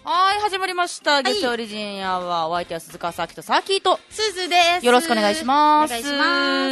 はい、始まりました。月曜オリジンアワー、お相手は鈴川さきとさきとすずです。 よろしくお願いします。 お願いします。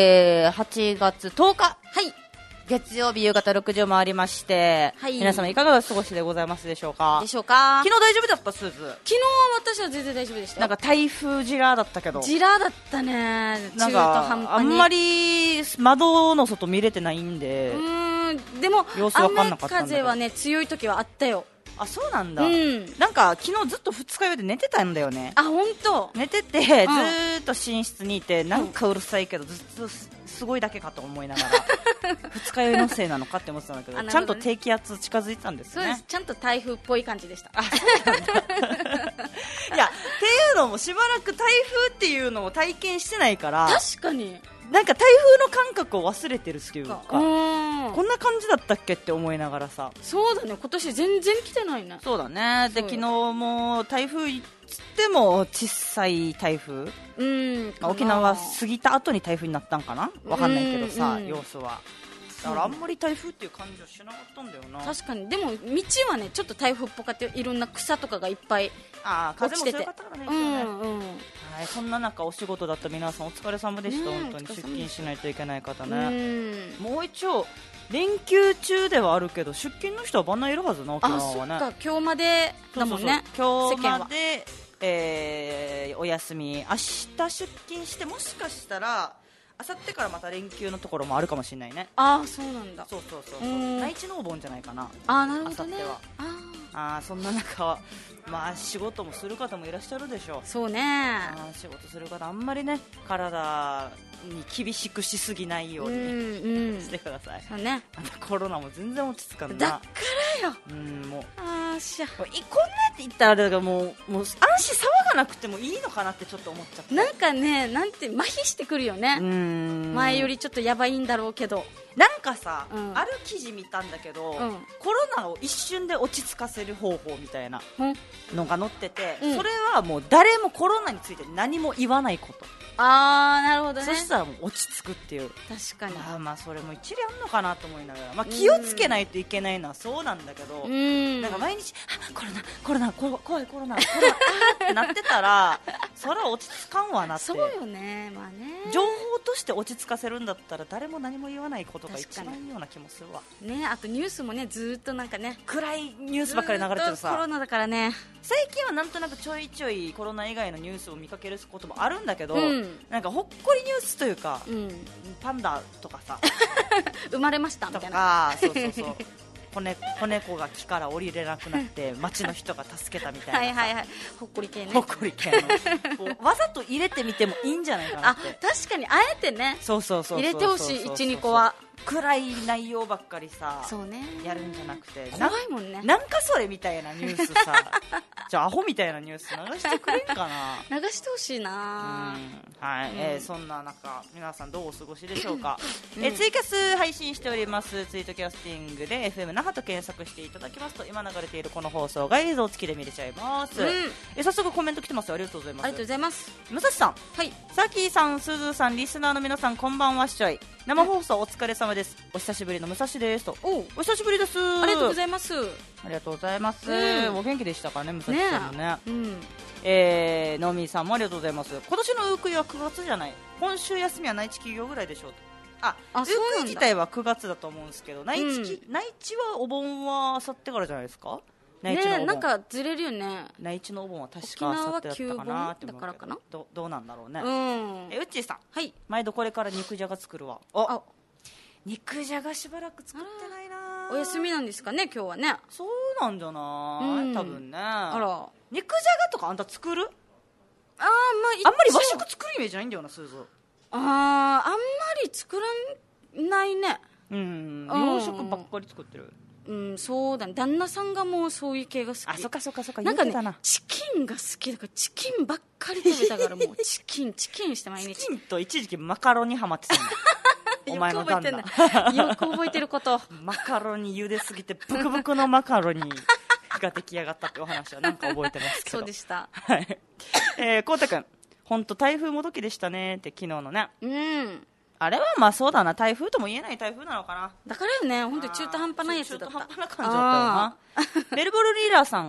8月10日。 はい。 月曜日夕方6時を回りまして、はい、皆様いかがお過ごしでございますでしょうか。 でしょうか。 昨日大丈夫だったすず。 昨日私は全然大丈夫でした。 なんか台風ジラーだったけど。 ジラーだったね。 なんかあんまり窓の外見れてないんで。 でも様子わかんなかったんだけど。 雨風はね強い時はあったよ。 あ、そうなんだ、なんか昨日ずっと二日酔いで寝てたんだよね。 あ、本当。 寝てて、ずーっと寝室にいてなんかうるさいけど、ずっとすごいだけかと思いながら二日酔いのせいなのかって思ってたんだけど、ちゃんと低気圧近づいてたんですね。 そうです。ちゃんと台風っぽい感じでした。 あ、そうなんだいや、っていうのもしばらく台風っていうのを体験してないから、 確かになんか台風の感覚を忘れてるっていうか、こんな感じだったっけって思いながらさ。 そうだね、今年全然来てないね。 そうだね。で、昨日も台風いつっても小さい台風、沖縄過ぎた後に台風になったんかな、わかんないけどさ、様子は。だからあんまり台風っていう感じはしなかったんだよな。 確かに。でも道はねちょっと台風っぽかって、いろんな草とかがいっぱい落ちてて、 風も強かったからね。はい、そんな中お仕事だった皆さんお疲れ様でした。本当に出勤しないといけない方ね。もう一応連休中ではあるけど出勤の人は万内いるはずな、沖縄はね。 あ、そっか、今日までだもんね。 今日まで、お休み。明日出勤して、もしかしたらあさってからまた連休のところもあるかもしれないね。 ああ、そうなんだ。 そう内地のお盆じゃないかな。 あ、なるほどね。 そんな中、まあ仕事もする方もいらっしゃるでしょう。 そうね。 仕事する方あんまりね体に厳しくしすぎないように、してください。 そうね。 コロナも全然落ち着かんな。 だからよ。 もうこんなって言ったらあれだから、もう安心騒がなくてもいいのかなってちょっと思っちゃって。 なんかね、なんて麻痺してくるよね。前よりちょっとやばいんだろうけど。 なんかさ、ある記事見たんだけど、コロナを一瞬で落ち着かせる方法みたいなのが載ってて、それはもう誰もコロナについて何も言わないこと。 なるほどね。 そしたらもう落ち着くっていう。 確かに。 まあそれも一理あんのかなと思いながら、気をつけないといけないのはそうなんだけど、なんか毎日コロナ怖いコロナってなってたらそれは落ち着かんわなって。 そうよね。まあね、 情報として落ち着かせるんだったら誰も何も言わないことが一番いいような気もするわね。あとニュースもね、ずっとなんかね、 暗いニュースばっかり流れてるさ。 コロナだからね。 最近はなんとなくちょいちょいコロナ以外のニュースを見かけることもあるんだけど、なんかほっこりニュースというか、パンダとかさ生まれましたみたいなとか、そう子猫が木から降りれなくなって町の人が助けたみたいなほっこり系ね。 ほっこり系のわざと入れてみてもいいんじゃないかなって。 確かにあえてね、入れてほしい。 1,2 個は暗い内容ばっかりさ、 そうね、 やるんじゃなくて、 怖いもんね。 なんかそれみたいなニュースさじゃあアホみたいなニュース流してくれんかな。 流してほしいな。 はい、そんな中皆さんどうお過ごしでしょうか。ツイキャス配信しております。ツイートキャスティングで FM 那覇と検索していただきますと、今流れているこの放送が映像付きで見れちゃいます。早速コメント来てます。ありがとうございます。 ありがとうございます。 武蔵さん、 はい、 さきさん、すずさん、リスナーの皆さん、こんばんは。しちょい生放送お疲れ様です。お久しぶりの武蔵ですと。お久しぶりです。 ありがとうございます。 ありがとうございます。お元気でしたかね、武蔵さんもね。ノーミーさんもありがとうございます。今年のウークイは9月じゃない、今週休みは内地企業ぐらいでしょうと。ウークイ自体は9月だと思うんですけど、内地はお盆はあさってからじゃないですか。内地のお盆、 なんかずれるよね。 内地のお盆は確かあさってだったかなって思うけど、どうなんだろうね。うっちーさん、はい、毎度これから肉じゃが作るわ。肉じゃがしばらく作ってないな。 お休みなんですかね、今日はね。 そうなんじゃない、多分ね。肉じゃがとかあんた作る？ あんまり和食作るイメージないんだよな、すず。 あんまり作らないね。 洋食ばっかり作ってる。 そうだね。旦那さんがもうそういう系が好き。 そっかなんかね、チキンが好きだからチキンばっかり食べたからもうチキンして毎日。 チキンと一時期マカロニハマってたんだお前の旦那よく覚えてることマカロニ茹ですぎてブクブクのマカロニが出来上がったってお話はなんか覚えてますけど。 そうでした。 はい。こうたくん、本当台風もどきでしたねって昨日のね。あれはまあそうだな、台風とも言えない台風なのかな。 だからよね、本当に中途半端なやつだった。 中途半端な感じだったよな。メルボルンリーダーさん、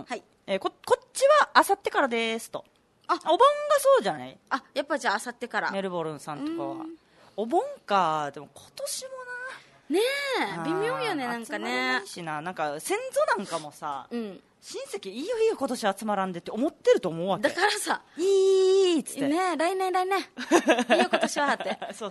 こっちはあさってからですと。お盆がそうじゃない？ やっぱじゃああさってから。 メルボルンさんとかは。お盆か。でも今年もな。ねえ、微妙よね、なんかね。集まらないしな。なんか先祖なんかもさ、親戚いいよいいよ今年集まらんでって思ってると思うわけ。 だからさ、 いいっつって。 ねえ、来年。いいよ今年はって。 そう。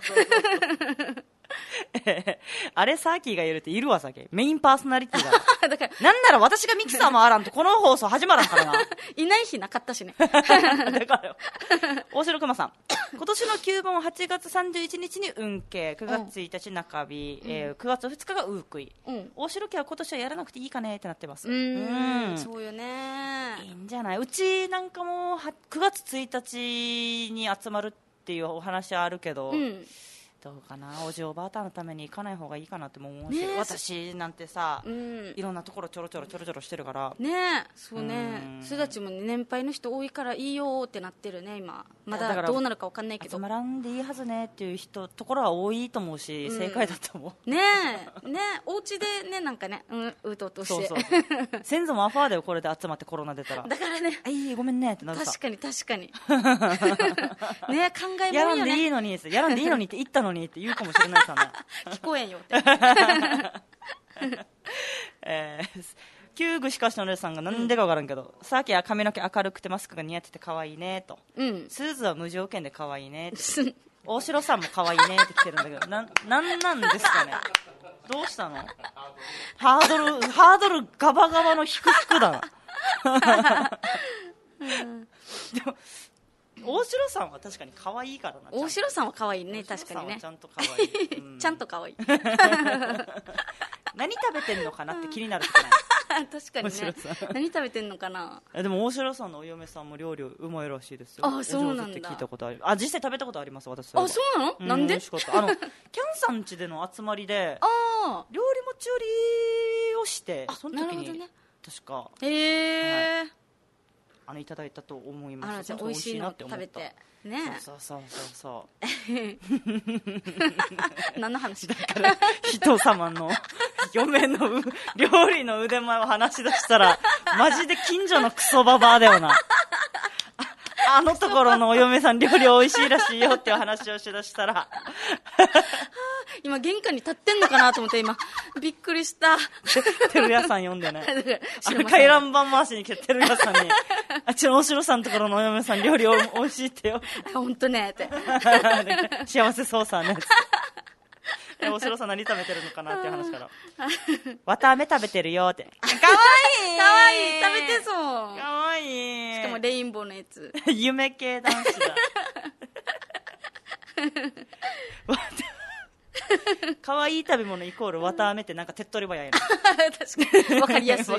あれサーキーがいるっているわさけメインパーソナリティがだからなんなら私がミキサーもあらんとこの放送始まらんからないない日なかったしねだからよ大城熊さん今年の旧盆8月31日に運慶9月1日中日、9月2日がウークイ、大城家は今年はやらなくていいかねってなってます。 そうよね。 いいんじゃない。うちなんかも9月1日に集まるっていうお話はあるけど、どうかな。おじおばあたのために行かない方がいいかなっても思うし、私なんてさ、いろんなところちょろちょろしてるからね。そうね。すだちも年配の人多いからいいよってなってるね今。まだどうなるか分かんないけど、 集まらんでいいはずねっていうところは多いと思うし、正解だと思う。 ねお家でねなんかねうとうとして。 そう先祖もアファーだよこれで集まってコロナ出たら。 だからね。 ごめんねってなるさ。 確かにね考えもんよね。 やらんでいいのにって言ったのにって言うかもしれないさね聞こえんよって旧具しかしのレさんがなんでか分からんけど、さっきは髪の毛明るくてマスクが似合ってて可愛いねと、スーズは無条件で可愛いねって大城さんも可愛いねって来てるんだけどなんですかね。どうしたの。ハードルガバガバの低だなでも大城さんは確かに可愛いからな。 大城さんは可愛いね。確かにね。 ちゃんと可愛い、 ちゃんと可愛い何食べてんのかなって気になるじゃない確かにね。何食べてんのかな。 でも大城さんのお嫁さんも料理うまいらしいですよ。 そうなんだ。 って聞いたことある。実際食べたことあります私。 そうなの。なんで。 美味しかった。キャンさん家での集まりで料理持ち寄りをしてその時に、確かいただいたと思います。 美味しいの食べてね。 そう何の話だから人様の嫁の料理の腕前を話し出したらマジで近所のクソババアだよなあのところのお嫁さん料理美味しいらしいよっていう話をしだしたら今玄関に立ってんのかなと思って今びっくりした照屋さん呼んでね回覧板回しに来て照屋さんにあっちの大城さんのところのお嫁さん料理美味しいってよ本当ねって幸せそうさね大城さん何食べてるのかなっていう話から綿あめ食べてるよってかわいい食べてそうかわいい。 しかもレインボーのやつ夢系男子だかわいい食べ物イコール綿あめってなんか手っ取り早いな確かに分かりやすい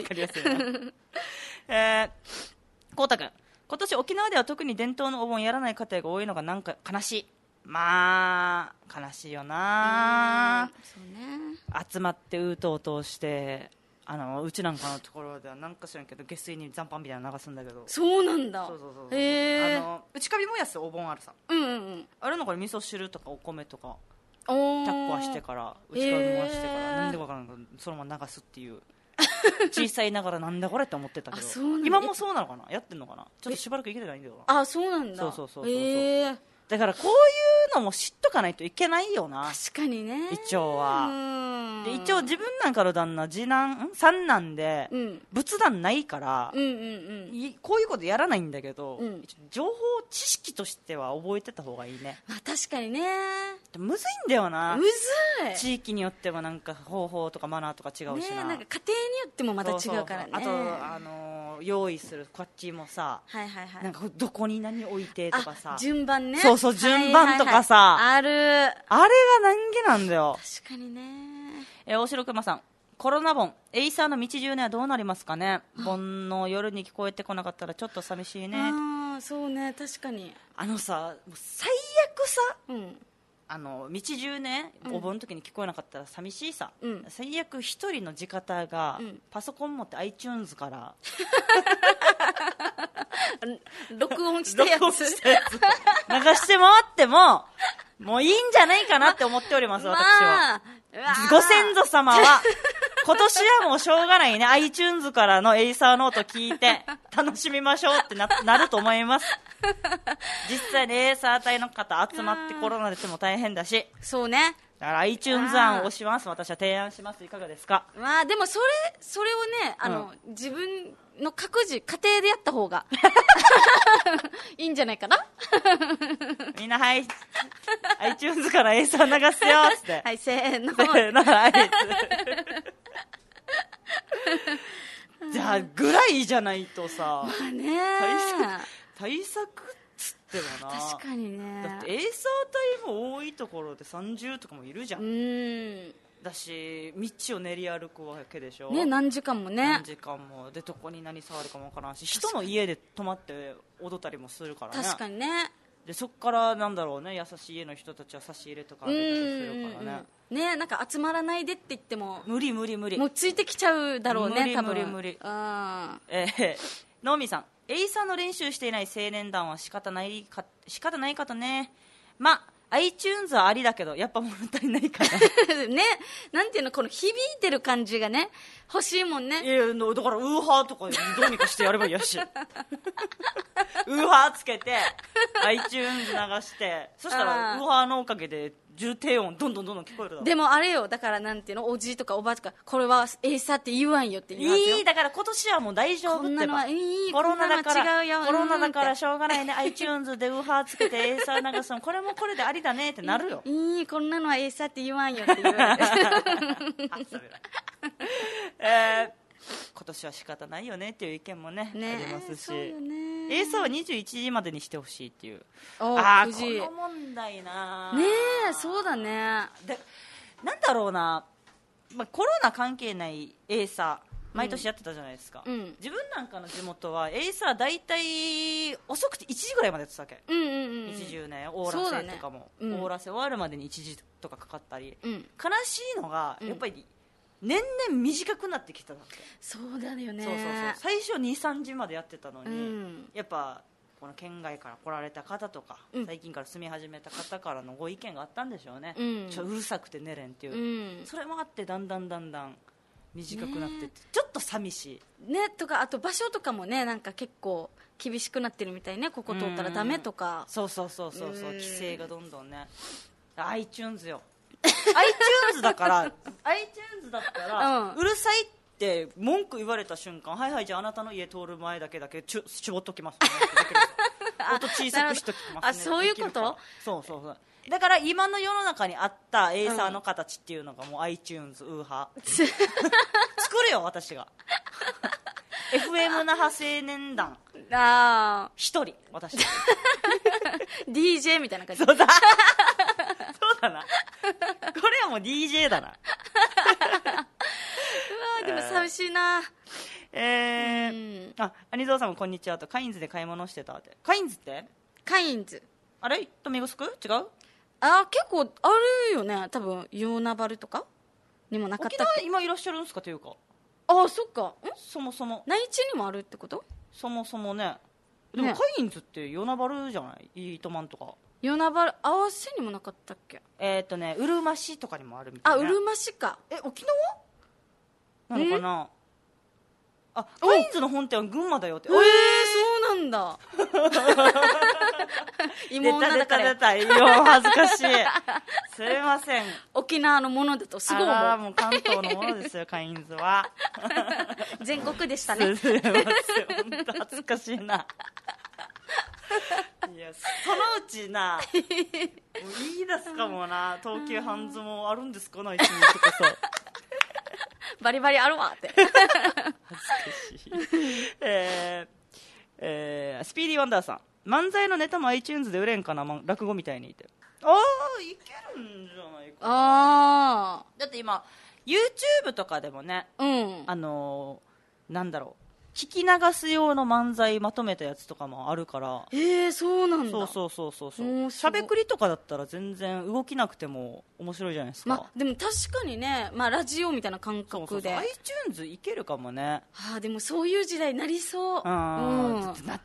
こうたくん今年沖縄では特に伝統のお盆やらない家庭が多いのがなんか悲しい。まあ悲しいよな。 そうね。 集まってうとうとしてうちなんかのところではなんか知らんけど下水に残飯みたいなの流すんだけど。 そうなんだ。 そう内カビ燃やすお盆あるさ、あれのこれ味噌汁とかお米とかタッコはしてから内カビ燃やしてからなんでか分からんけどそのまま流すっていう小さいながらなんだこれって思ってたけど今もそうなのかな。やってんのかな。ちょっとしばらく生きてないんだよな。そうなんだ。 そうだからこういうのも知っとかないといけないよな。 確かにね。 一応はで一応自分なんかの旦那次男三男で、仏壇ないから、こういうことやらないんだけど、情報知識としては覚えてた方がいいね。 確かにね。 むずいんだよな。 むずい。 地域によってはなんか方法とかマナーとか違うしな、 なんか家庭によってもまた違うからね。 あと用意するこっちもさ、なんかどこに何置いてとかさ、 順番ね。 そう順番とかさ、 ある。あれが難儀なんだよ。 確かにね。 大城熊さん、コロナ盆エイサーの道中ねはどうなりますかね。盆の夜に聞こえてこなかったらちょっと寂しいね。 そうね、確かに。 さ最悪さ、道中ね、お盆の時に聞こえなかったら寂しいさ、最悪一人の地方が、パソコン持って iTunes から録音したやつ流してもらってももういいんじゃないかなって思っております、私は。ご先祖様は今年はもうしょうがないね。iTunes からのエイサーノート聞いて楽しみましょうって なると思います。実際にエイサー隊の方集まってコロナでも大変だし。 そうね。 だから iTunes 案を押します。私は提案します。いかがですか？ まあでもそれをね、自分の各自家庭でやった方がいいんじゃないかな。 みんなはい、iTunes からエイサー流すよっつって。 はい、せーの。 はい。じゃあぐらいじゃないとさ。 まあね。 対策つってもな。 確かにね。 だってエイサー隊も多いところで30とかもいるじゃん。だし道を練り歩くわけでしょ。 ね、何時間もね。 何時間もでどこに何触るかもわからんし、人の家で泊まって踊ったりもするからね。 確かにね。 でそっからなんだろうね、優しい家の人たちは差し入れとかあげたりするからね。 ね、なんか集まらないでって言っても無理。 もうついてきちゃうだろうね。多分無理。ノーミーさん、エイサーの練習していない青年団は仕方ないかとね。まiTunes はありだけどやっぱ物足りないからね、なんていうの、この響いてる感じがね欲しいもんね。 いやだからウーハーとかどうにかしてやればいいやしウーハーつけて iTunes 流して、そしたらウーハーのおかげで重低音どんどん聞こえるだろ。 でもあれよ、だからなんていうの、おじいとかおばあとかこれはエイサーって言わんよって言いますよ。 だから今年はもう大丈夫ってば。 こんなのはいい、 コロナだから違うよ、 コロナだからしょうがないね。iTunes でウーハーつけてエイサー流すのこれもこれでありだねってなるよ。 いい、こんなのはエイサーって言わんよって言われて今年は仕方ないよねっていう意見もねありますし、 そうよね。 エイサーは21時までにしてほしいっていう。この問題な。 ねえ、そうだね。 でなんだろうな、コロナ関係ないエイサー毎年やってたじゃないですか。自分なんかの地元はエイサー大体遅くて1時ぐらいまでやってたわけ。1時ね、オーラセとかも、オーラセ終わるまでに1時とかかかったり、悲しいのがやっぱり年々短くなってきたわけ。 そうだよね。 そう最初 2,3 時までやってたのに、やっぱこの県外から来られた方とか、最近から住み始めた方からのご意見があったんでしょうね。うるさくて寝れんっていう、それもあってだんだん短くなってって、ちょっと寂しいね。とかあと場所とかもね、なんか結構厳しくなってるみたいね。ここ通ったらダメとか。 そう規制がどんどんね。iTunes よiTunes だからうるさいって文句言われた瞬間、はいじゃああなたの家通る前だけ絞っときますね音小さくしときますね。 そういうこと。 そうだから今の世の中にあったエイサーの形っていうのがもう iTunes ウーハー作るよ私がFM 那覇青年団一人私 DJ みたいな感じ。 そうだなこれはもう DJ だなでも寂しいな。 アニゾーさんもこんにちはと、カインズで買い物してたって。カインズってカインズあれとミゴスク違う？ 結構あるよね。多分ヨーナバルとかにもなかったっけ。 沖縄今いらっしゃるんですかというか。 そっか。 そもそも内地にもあるってこと？ そもそもね。でもカインズってヨーナバルじゃない？イートマンとかヨーナバル合わせにもなかったっけ。 うるま市とかにもあるみたいな。 うるま市か。 沖縄なのかな。カインズの本店は群馬だよって。 そうなんだ出た恥ずかしいすいません。 沖縄のものだとすごい思う。 もう関東のものですよカインズは全国でしたね。 すいません、本当恥ずかしいないやそのうちもう言い出すかもな。東急ハンズもあるんですか内地にとかさバリバリあるわって恥ずかしいスピーディーワンダーさん、漫才のネタも iTunes で売れんかな、落語みたいにいて。いけるんじゃないかな。だって今 YouTube とかでもね、なんだろう、聞き流す用の漫才まとめたやつとかもあるから。 そうなんだ。 そうしゃべくりとかだったら全然動きなくても面白いじゃないですか。 でも確かにね、ラジオみたいな感覚で iTunes いけるかもね。 でもそういう時代になりそう。 だって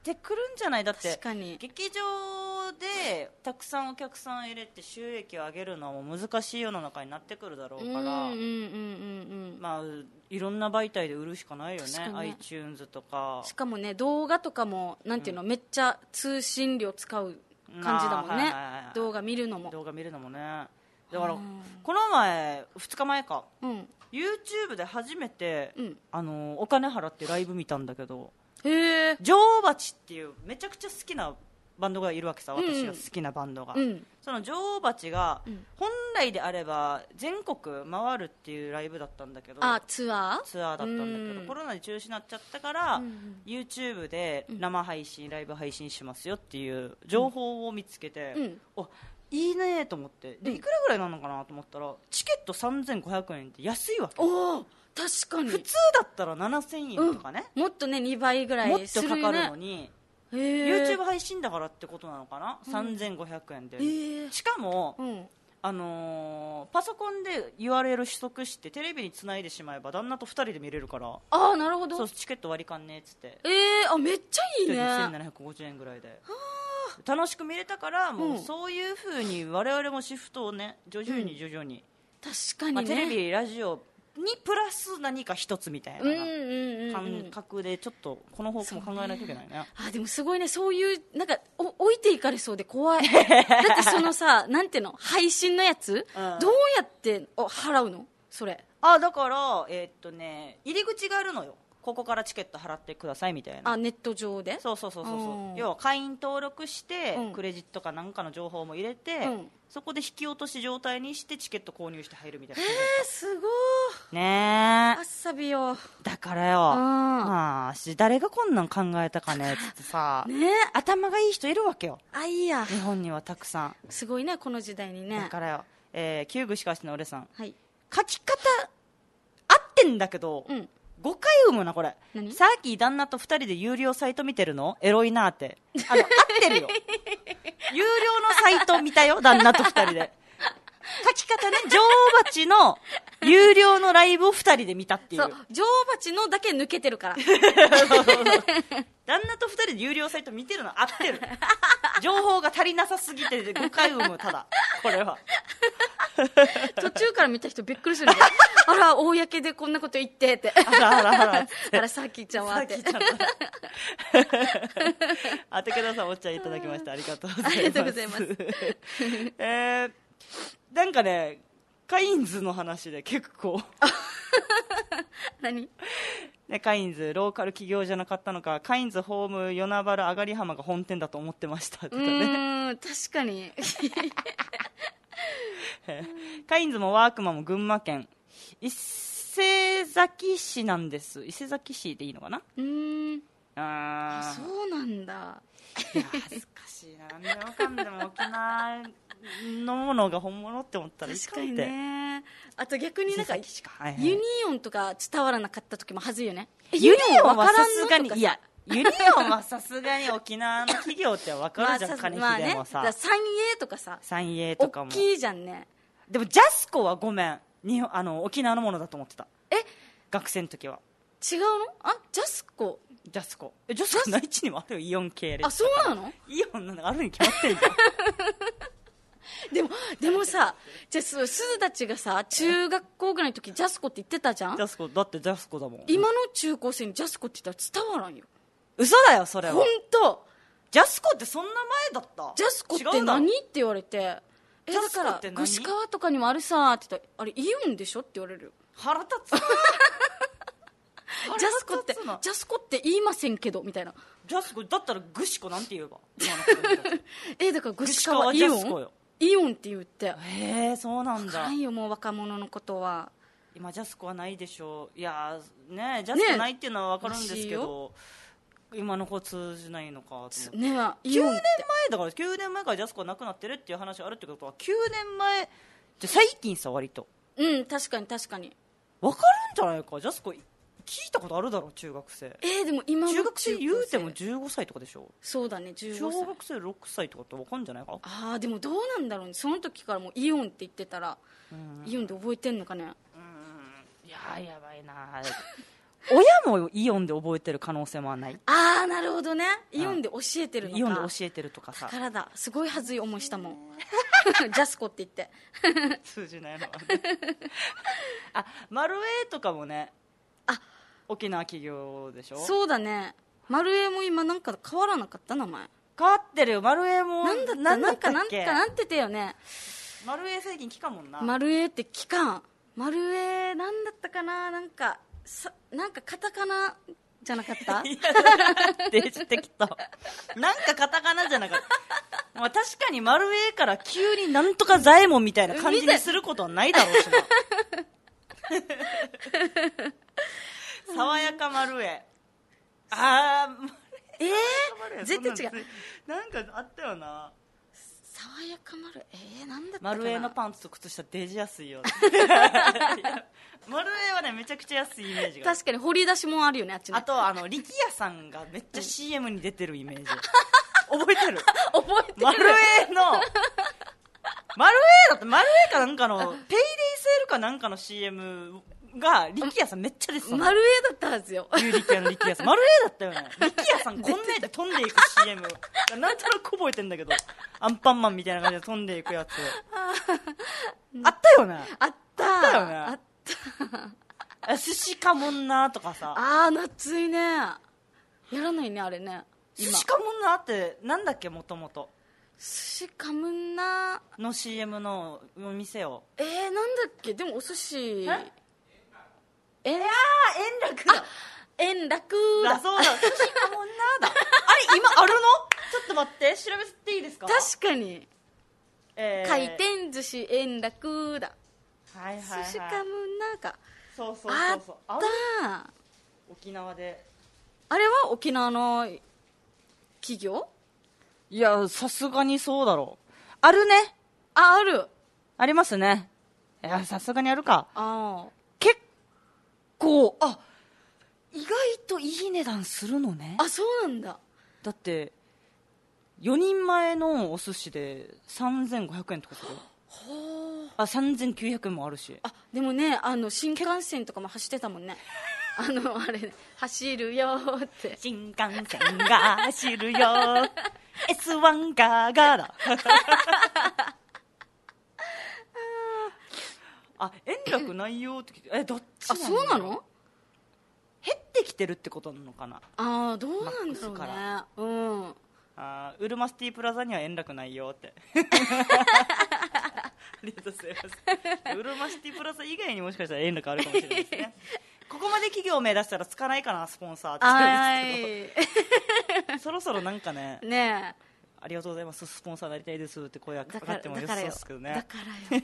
てくるんじゃない？だって確かに劇場でたくさんお客さん入れて収益を上げるのも難しい世の中になってくるだろうから、まあいろんな媒体で売るしかないよね。 iTunes とか、しかもね動画とかもなんていうの、めっちゃ通信料使う感じだもんね、動画見るのもね。だからこの前2日前か、YouTube で初めて、お金払ってライブ見たんだけど、女王蜂っていうめちゃくちゃ好きなバンドがいるわけさ、私が好きなバンドが、その女王蜂が、本来であれば全国回るっていうライブだったんだけど、 ツアーだったんだけど、コロナで中止になっちゃったから、YouTube で生配信、ライブ配信しますよっていう情報を見つけて、いいねと思って、でいくらぐらいなのかなと思ったら、チケット3500円って安いわけ。 確かに普通だったら7000円とかね、 もっとね2倍ぐらいする、ね、 もっとかかるのに、YouTube 配信だからってことなのかな、3500円で、しかも、パソコンで URL 取得してテレビにつないでしまえば旦那と2人で見れるから、 なるほど、 そうチケット割り勘ねっつって、 めっちゃいいね、 2750円ぐらいで楽しく見れたから、もうそういう風に我々もシフトをね徐々に、 確かにね、 テレビラジオにプラス何か一つみたいな感覚でちょっとこの方向も考えないといけないね。 でもすごいね、そういうなんか置いていかれそうで怖いだってそのさ、なんていうの、配信のやつ、どうやって払うのそれ？ だから入り口があるのよ。ここからチケット払ってくださいみたいな。 ネット上で？ そう要は会員登録して、クレジットかなんかの情報も入れて、そこで引き落とし状態にしてチケット購入して入るみたいな。 すごいねあっさびよ。 だからよ、誰がこんなん考えたかねっつってさ、頭がいい人いるわけよ。 いいや、 日本にはたくさん。 すごいね、この時代にね。 だからよ、旧具しかしの俺さん、 はい、 書き方合ってんだけど、誤解生むなこれ。さっき旦那と2人で有料サイト見てるのエロいなって、合ってるよ有料のサイト見たよ旦那と2人で。書き方ね、女王蜂の有料のライブを2人で見たっていう。そう、 女王蜂のだけ抜けてるから旦那と2人で有料サイト見てるの合ってる情報が足りなさすぎて誤解生む。ただこれは途中から見た人びっくりするねあら公でこんなこと言ってってあらさきちゃんはって武田さんお茶いただきました。ありがとうございます。 ありがとうございますなんかね、カインズの話で結構何ね、カインズローカル企業じゃなかったのか、カインズホーム与那原あがり浜が本店だと思ってましたって言ったね。 確かにカインズもワークマンも群馬県伊勢崎市なんです。伊勢崎市でいいのかな。 そうなんだ。 いや恥ずかしいな。なんでもかんでも沖縄のものが本物って思ったらいいかって。 確かにね。あと逆になんかユニオンとか伝わらなかった時も恥ずいよね。 ユニオンはさすがに、いやユニオンはさすがに沖縄の企業って分かるじゃん。金秀でもさ、 三栄とかさ、 三栄とかも大きいじゃんね。 でもジャスコはごめん、沖縄のものだと思ってた。学生の時は。 違うの？ジャスコ内地にもあるよ、イオン系列。 そうなの？ イオンなんかあるに決まってるじゃんでもさ、じゃあすずたちがさ中学校ぐらいの時ジャスコって言ってたじゃん。 ジャスコだってジャスコだもん。 今の中高生にジャスコって言ったら伝わらんよ。 嘘だよそれは。 本当。 ジャスコってそんな前だった？ ジャスコって何って言われて、だから串川とかにもあるさって言ったら、あれイオンでしょって言われるよ。 腹立つジャスコって言いませんけどみたいな。 ジャスコだったらグシコなんて言えばだからグシカはイオンって言って。 そうなんだ。 分からんよもう若者のことは。 今ジャスコはないでしょう。いやね、ジャスコないっていうのは分かるんですけど、今の子通じないのかと思って、9年前だから、9年前からジャスコなくなってるっていう話があるってことは9年前じゃ最近さ。割と確かに確かに分かるんじゃないか。ジャスコ聞いたことあるだろ中学生。 でも今の中学生言うても15歳とかでしょ。 そうだね、15歳。 小学生6歳とかって分かるんじゃないか。 でもどうなんだろうね。その時からもうイオンって言ってたら、イオンで覚えてんのかね。 いややばいな親もイオンで覚えてる可能性もない。 ああ、なるほどね。イオンで教えてるのか。 イオンで教えてるとかさ。 だからだ、すごいはずい思いしたもん。ジャスコって言って。 通じないのはね。あ、マルエーとかもね、沖縄企業でしょ。 そうだね。マルエーも今なんか変わらなかった名前。 変わってるよ。マルエーもなんだったなんかなんてたよね。 マルエー最近聞かんもんな。 マルエーって聞かん。マルエーなんだったかな。なんかカタカナじゃなかった？ いや、デジ適当。なんかカタカナじゃなかった。まあ、確かにマルエーから急になんとかザエモンみたいな感じにすることはないだろうしな。爽やかマルエー。 絶対違う。 なんかあったよな。 爽やかマルなんだったかな。 マルエーのパンツと靴下デジ安いよ。マルエーはねめちゃくちゃ安いイメージが。 確かに掘り出しもあるよね、あっちね。 あと力也さんがめっちゃ CM に出てるイメージ。覚えてる？ 覚えてる。 マルエーだってマルエーかなんかのペイデイセールかなんかの CMが力也さんめっちゃですマルエーだったはずよ。 ユー力也の力也さんマルエーだったよね。力也さんこんなやつ飛んでいく CM なんとなく覚えてんだけど、アンパンマンみたいな感じで飛んでいくやつあったよね。 あったよね。 あった寿司かもんなとかさ。 夏いね。やらないねあれね。 寿司かもんなってなんだっけ、もともと寿司かむんなの CM のお店をなんだっけ。でもお寿司円楽だ。 円楽だ。 そうだ、寿司かもんなだ。あれ今あるの？ちょっと待って調べていいですか。 確かに、回転寿司円楽だ。 はいはいはい、 寿司かむんなか。 そうあった沖縄で。 あれは沖縄の企業？ いやさすがにそうだろう。あるね。 ある。 ありますね。いやさすがにあるか。結構意外といい値段するのね。 そうなんだ。 だって4人前のお寿司で3500円とかする。3900円もあるし。 でもね、新幹線とかも走ってたもんね。あれ、ね、走るよって新幹線が走るよS1 ガーガーだ。円楽ないよって聞いて、どっちなの？ そうなの？ 減ってきてるってことなのかな。 どうなんだろうね。 ウルマシティプラザには円楽ないよって。ありがとうございます。ウルマシティプラザ以外にもしかしたら円楽あるかもしれないですね。ここまで企業名出したらつかないかな、スポンサーって言うんですけど。そろそろなんかね、ありがとうございます、スポンサーになりたいですって声がかかってもよさそうですけどね。 だからよ。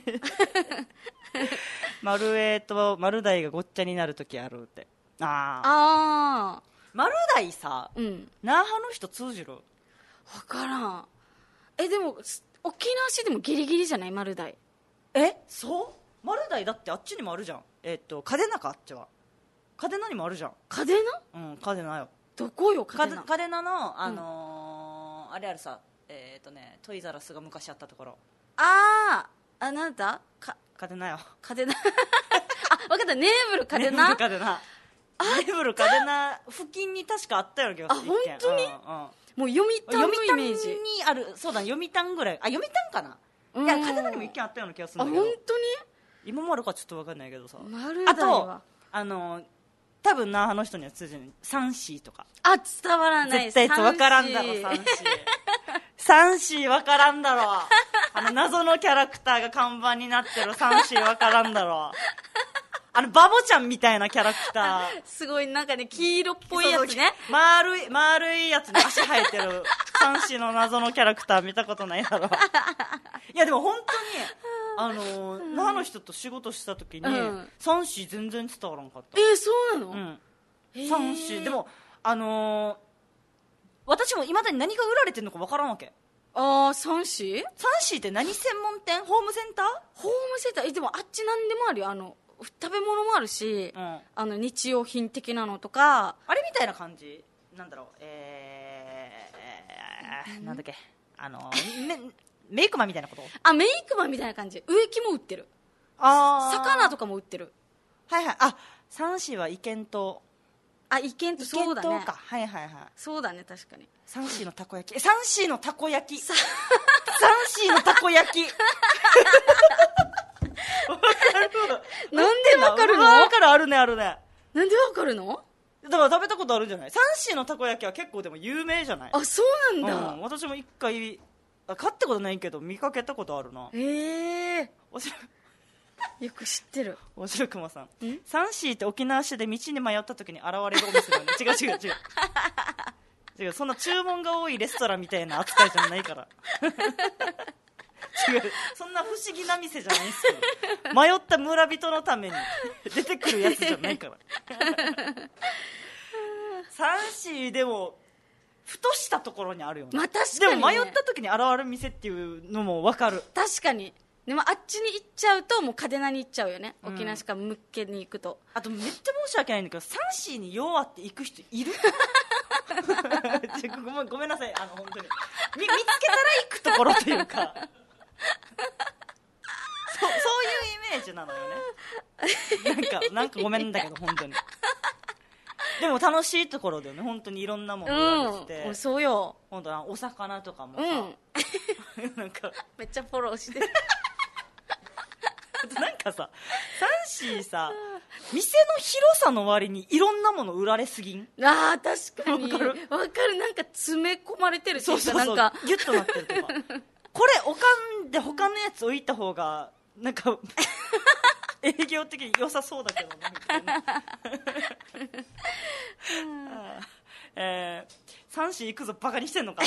マルエとマルダイがごっちゃになるときあるって。マルダイさ、那覇の人通じる？ 分からん。でも沖縄市でもギリギリじゃない？マルダイ。 そう？マルダイだってあっちにもあるじゃん。嘉手納か、あっちは。嘉手納にもあるじゃん。 嘉手納？ 嘉手納よ。 どこよ嘉手納？ 嘉手納のあれあるさ、トイザラスが昔あったところ。 なんだ？ 嘉手納よ。 嘉手納。分かった。ネーブル嘉手納。 ネーブル嘉手納。ネーブル嘉手納付近に確かあったような気がする。 本当に？もう読谷のイメージ。 にある。そうだ、読谷ぐらい。読谷かな。いや、嘉手納にも一軒あったような気がするんだけど。 本当に？ 今もあるかちょっと分かんないけどさ。 あと多分那覇の人には通じないサンシーとか。 伝わらない。 絶対分からんだろ、サンシー。サンシー分からんだろ。謎のキャラクターが看板になってるサンシー分からんだろ。バボちゃんみたいなキャラクター。 すごいなんかね、黄色っぽいやつね。 丸いやつに足生えてるサンシーの謎のキャラクター見たことないだろ。いやでも本当に那覇の人と仕事した時に、サンシー全然伝わらんかった。 そうなの？ サンシーでも私もいまだに何が売られてるのか分からんわけ。 サンシー？ サンシーって何専門店？ホームセンター？ ホームセンター。でもあっち何でもあるよ。食べ物もあるし、日用品的なのとか。 あれみたいな感じなんだろう。なんだっけ、メイクマンみたいなこと？ メイクマンみたいな感じ。植木も売ってる。魚とかも売ってる。 はいはい。サンシーは意見と意見とそうだね。 意見とか、はいはいはい。 そうだね、確かに。 サンシーのたこ焼き。サンシーのたこ焼き。サンシーのたこ焼き。わかる。 なんでわかるの？ わかる、あるねあるね。 なんでわかるの？ だから食べたことあるんじゃない？サンシーのたこ焼きは結構でも有名じゃない？ あ、そうなんだ。 私も一回買ったことないけど見かけたことあるな。 よく知ってる。 おしろくまさん、サンシーって沖縄市で道に迷った時に現れるお店だよね。違う違う、そんな注文が多いレストランみたいな扱いじゃないから。違う、そんな不思議な店じゃないんですけど、迷った村人のために出てくるやつじゃないから。サンシーでもふとしたところにあるよね。 まあ確かにね、 でも迷った時に現れる店っていうのも分かる。 確かに。でもあっちに行っちゃうともう嘉手納に行っちゃうよね、沖縄しか向けに行くと。 あとめっちゃ申し訳ないんだけど、サンシーに用あって行く人いる？ごめんなさい、本当に見つけたら行くところというかそういうイメージなのよね。なんかごめんだけど本当に。でも楽しいところだよね、本当にいろんなものがあって、 そうよ、 本当お魚とかもさ、なんかめっちゃフォローしてる。 なんかさ、サンシーさ、店の広さの割にいろんなもの売られすぎん？ あー、確かに。わかる。なんか詰め込まれてるっていうか、 そうなんかギュッとなってるとか。これおかんで他のやつ置いた方がなんか営業的に良さそうだけどなみたいな。サンシー行くぞバカにしてんのか。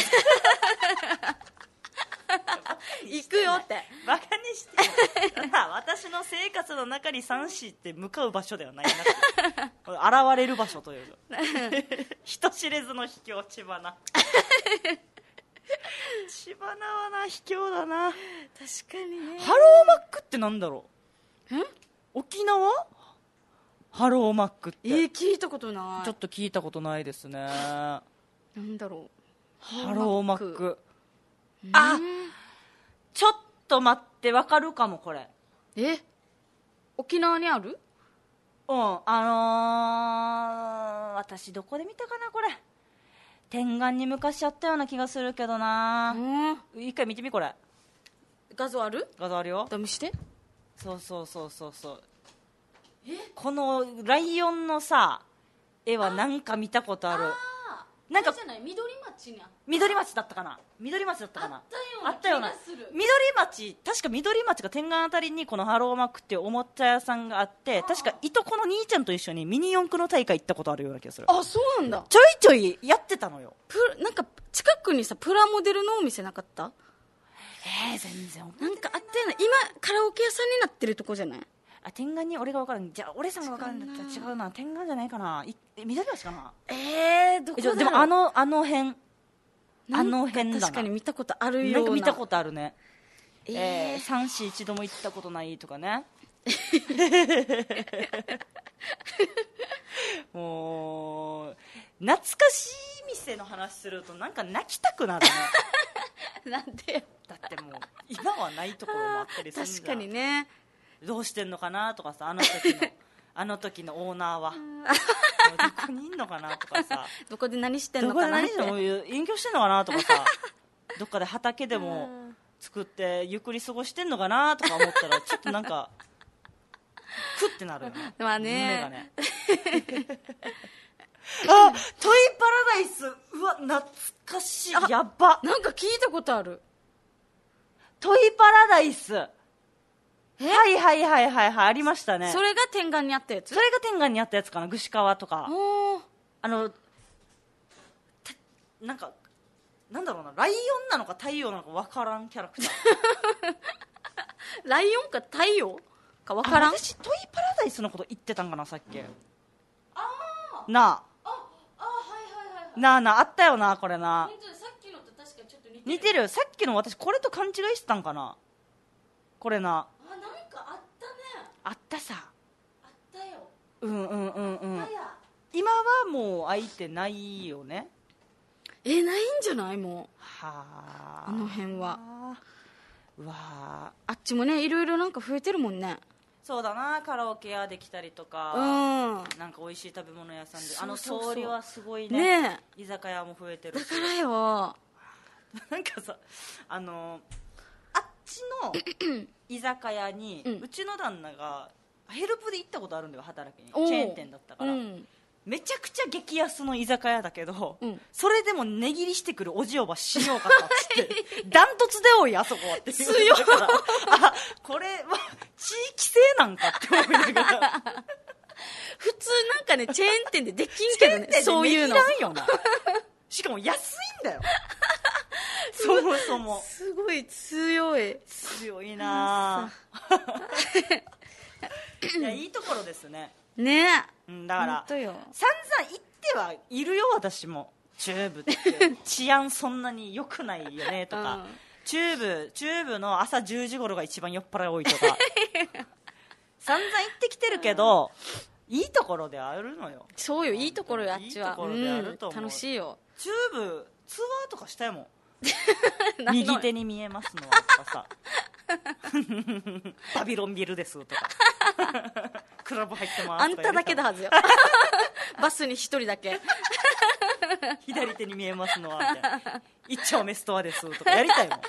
行くよってバカにして私の生活の中にサンシーって向かう場所ではないな。現れる場所というか。人知れずの秘境千葉な。千葉なはな、秘境だな。 確かにね。 ハローマックってなんだろう？沖縄ハローマックって、 聞いたことない。 ちょっと聞いたことないですね。 なんだろう、 ハローマック。あ、ちょっと待って、わかるかもこれ。 沖縄にある？ 私どこで見たかなこれ。天眼に昔あったような気がするけどな。一回見てみ、これ画像ある？ 画像あるよ。 見して。 そうこのライオンのさ絵はなんか見たことある。 なんか緑町だったかな。あったような。緑町、確か緑町が天眼あたりにこのハローマックっていうおもちゃ屋さんがあって、確かいとこの兄ちゃんと一緒にミニ四駆の大会行ったことあるような気がする。 あ、そうなんだ。 ちょいちょいやってたのよ。 なんか近くにさプラモデルのお店なかった？ 全然なんかあったよね。今カラオケ屋さんになってるとこじゃない？ 天眼に俺が分からん。じゃあ俺さんが分からんだったら違うな。天眼じゃないかな。緑橋かな。 どこだろう。 でもあの辺だな。 確かに見たことあるような。 なんか見たことあるね。サンシー一度も行ったことないとかね。もう懐かしい店の話するとなんか泣きたくなるね。 なんで？ だってもう今はないところもあったりするんじゃん。 確かにね。どうしてんのかなとかさ、あの時のオーナーはどこにいんのかなとかさ、どこで何してんのかなって、勉強してんのかなとかさ、どっかで畑でも作ってゆっくり過ごしてんのかなとか思ったらちょっとなんかクッてなるよね。まあね、胸がね。あ、トイパラダイス、うわ懐かしい。やっば、 なんか聞いたことある。 トイパラダイス、はいありましたね。 それが天眼にあったやつ？ それが天眼にあったやつかな。串川とかなんかなんだろうな、ライオンなのか太陽なのか分からんキャラクター。 ライオンか太陽か分からん。 私トイパラダイスのこと言ってたんかなさっき。なああったよなこれな。 さっきのと確かちょっと似てる。さっきの私これと勘違いしてたんかなこれな。 なんかあったね。 あったさ。 あったよ。 今はもう開いてないよね。 ないんじゃない？もうあの辺は。 うわ、 あっちもねいろいろなんか増えてるもんね。 そうだな、カラオケ屋できたりとか、なんか美味しい食べ物屋さんで、通りはすごい ね、居酒屋も増えてるし、 だからよなんかさ、あっちの居酒屋に、うちの旦那がヘルプで行ったことあるんだよ、働きに。チェーン店だったから、めちゃくちゃ激安の居酒屋だけど、それでも値切りしてくるおじおばしようかったっつってダントツで多い、あそこはって言うから、あ、これは地域性なんかって思いながら普通なんかねチェーン店でできんけどね、そういうの値切らんよなしかも安いんだよそもそもすごい強いないや、いいところですね。 ねえ、だから散々 行ってはいるよ、私も。チューブって治安そんなに良くないよねとか、チューブの朝10時頃が一番酔っ払い多いとか散々行ってきてるけど、いいところであるのよ。 そうよ、いいところよ、あっちは。 いいところであると思う、 楽しいよ。 チューブツアーとかしたいもん右手に見えますのはとかさバビロンビルですとかクラブ入ってますあんただけだはずよバスに一人だけ左手に見えますのはみたいな、一丁目ストアですとかやりたいもん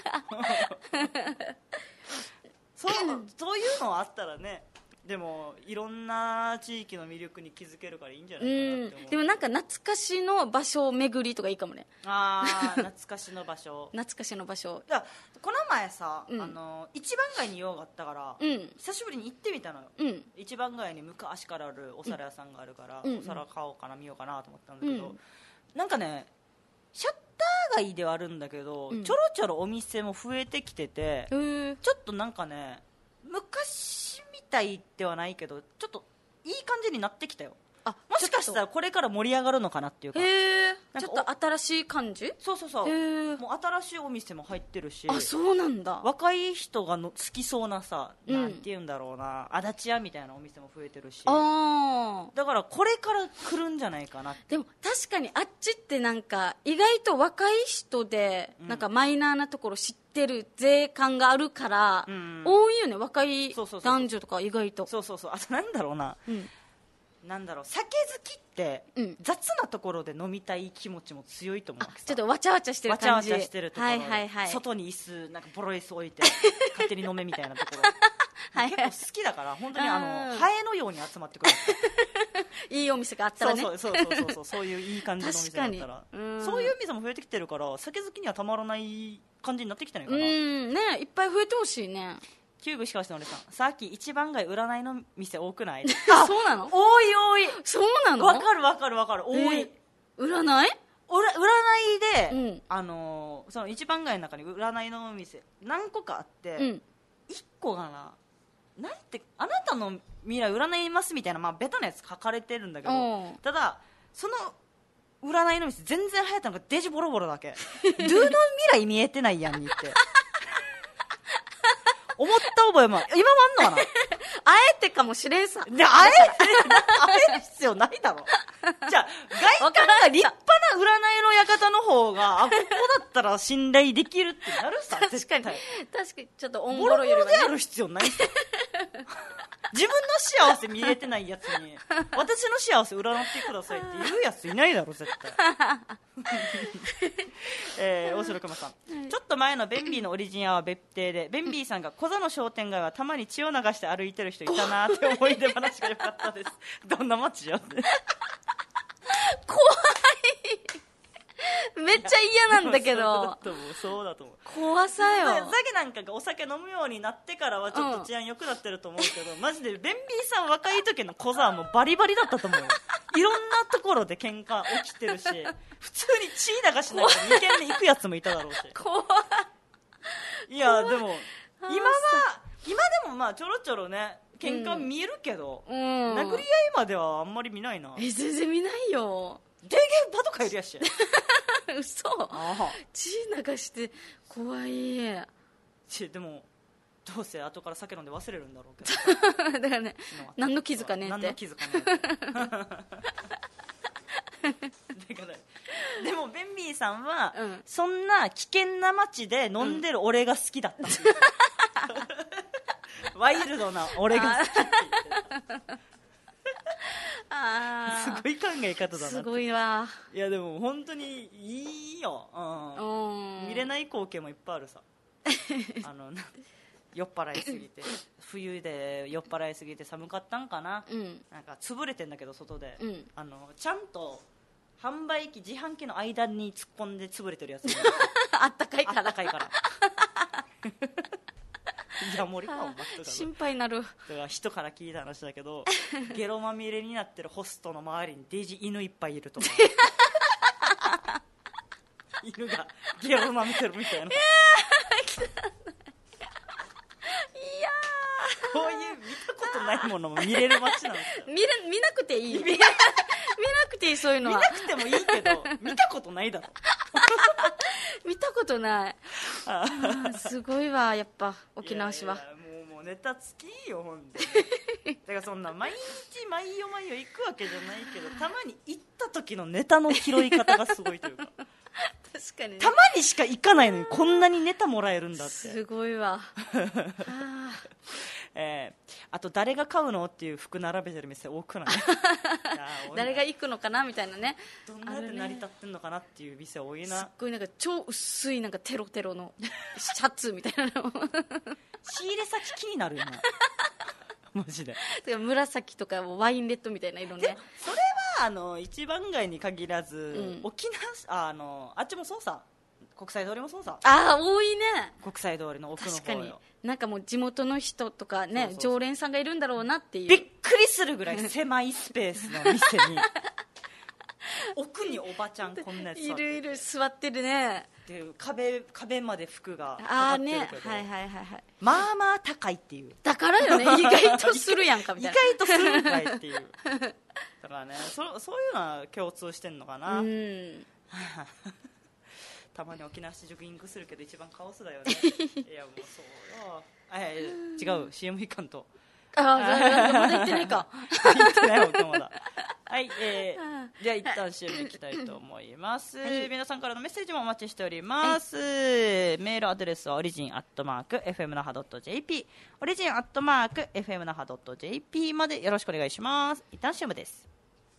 そういうのあったらね、でもいろんな地域の魅力に気づけるからいいんじゃないかなって思う。 でもなんか懐かしの場所巡りとかいいかもね。 懐かしの場所懐かしの場所。 いや、この前さ、一番街に用があったから、久しぶりに行ってみたのよ、一番街に昔からあるお皿屋さんがあるから、お皿買おうかな見ようかなと思ったんだけど、なんかねシャッター街ではあるんだけど、ちょろちょろお店も増えてきてて、ちょっとなんかね昔みたいではないけどちょっといい感じになってきたよ。もしかしたらこれから盛り上がるのかなっていうか、 ちょっと新しい感じ。 そうもう新しいお店も入ってるし、 そうなんだ。 若い人が好きそうなさ、なんて言うんだろうな、足立屋みたいなお店も増えてるし、だからこれから来るんじゃないかなって。 でも確かにあっちってなんか意外と若い人でなんかマイナーなところ知ってる税関があるから、多いよね、若い男女とか意外と。 あとなんだろうな、なんだろう、酒好きって雑なところで飲みたい気持ちも強いと思うわけさ。 ちょっとわちゃわちゃしてる感じ、 わちゃわちゃしてるところで、外に椅子なんかボロ椅子置いて勝手に飲めみたいなところ結構好きだから、本当にハエのように集まってくるいいお店があったらね。 そういういい感じのお店だったら、そういう店も増えてきてるから、酒好きにはたまらない感じになってきてないかな。 ね、いっぱい増えてほしいね。 キューブしかしのりさん、さっき一番街占いの店多くないそうなの。 多いそうなの。 わかる多い。 占いで、その一番街の中に占いのお店何個かあって、1個がなんて、あなたの未来占いますみたいな、ベタなやつ書かれてるんだけど、ただその占いの店全然流行ったのがデジボロボロだけドゥの未来見えてないやんにって思った覚えも今もあんのかなあえてかもしれんさ。 あえる必要ないだろ。じゃあ外観が立派な占いの館の方がここだったら信頼できるってなるさ。 確かにちょっとオンボロボロボロよりはね。 である必要ないさ。自分の幸せ見えてないやつに私の幸せ占ってくださいって言うやついないだろ絶対。大城熊さん、ちょっと前のベンビーのオリジンは別邸で、ベンビーさんが小座の商店街はたまに血を流して歩いてる人いたなって思い出話が良かったです。どんな街よ怖いめっちゃ嫌なんだけど。 そうだと思う。 怖さよ。 ザゲなんかがお酒飲むようになってからはちょっと治安良くなってると思うけど、マジでベンビーさん若い時の小座はもうバリバリだったと思うよ。いろんなところで喧嘩起きてるし、普通に血流しながら2軒目行くやつもいただろうし。 怖い。 いやでも今でもちょろちょろね喧嘩見えるけど、殴り合いまではあんまり見ないな。 全然見ないよ。 電源パトカーいるやし嘘。血流して怖い。 でもどうせ後から酒飲んで忘れるんだろうけどだからね、何の傷かねって。 何の傷かねってでもベンビーさんは、そんな危険な街で飲んでる俺が好きだった、 ワイルドな俺が好きって言ってあすごい考え方だな。 すごいわ。 いやでも本当にいいよ、見れない光景もいっぱいあるさ酔っ払いすぎて冬で酔っ払いすぎて寒かったんかな、なんか潰れてんだけど外で、ちゃんと販売機自販機の間に突っ込んで潰れてるやつあったかいから。 あったかいからいや森かお前心配になる。 だから人から聞いた話だけどゲロまみれになってるホストの周りにデジ犬いっぱいいるとか犬がゲロまみてるみたいな。こういう見たことないものも見れる街なんですよ。 見なくていい。見なくていい、そういうのは。 見なくてもいいけど見たことないだろ見たことない。すごいわ、やっぱ沖縄市は。 いやもうネタつきよほんでだからそんな毎日毎夜毎夜行くわけじゃないけど、たまに行った時のネタの拾い方がすごいというか確かに、ね、 たまにしか行かないのにこんなにネタもらえるんだって。 すごいわあと誰が買うのっていう服並べてる店多くない誰が行くのかなみたいなね。 どんなやって成り立ってんのかなっていう店多いな。 すっごいなんか超薄いなんかテロテロのシャツみたいなの仕入れ先気になるよなマジで。 紫とかワインレッドみたいな色ね。 それは一番街に限らず、沖縄あっちもそうさ、国際通りもそうさ。 多いね、 国際通りの奥の方よ。 確かになんかもう地元の人とかね、そう常連さんがいるんだろうなっていう。 びっくりするぐらい狭いスペースの店に奥におばちゃんこんなやついる座ってるね。 で壁まで服がかかってるけど、 はい、 まあまあ高いっていう。 だからよね、意外とするやんかみたいな意外とするんかいっていうだからね、そういうのは共通してんのかな。たまに沖縄市ジョギングするけど一番カオスだよねいやもうそうよ、違う CM いかんと。 まだ行ってないか行ってないわ今まだはい、じゃあ一旦 CM いきたいと思います、皆さんからのメッセージもお待ちしております、メールアドレスはオリジン@fm那覇 .jp オリジン@fm那覇 .jp までよろしくお願いします。一旦 CM です。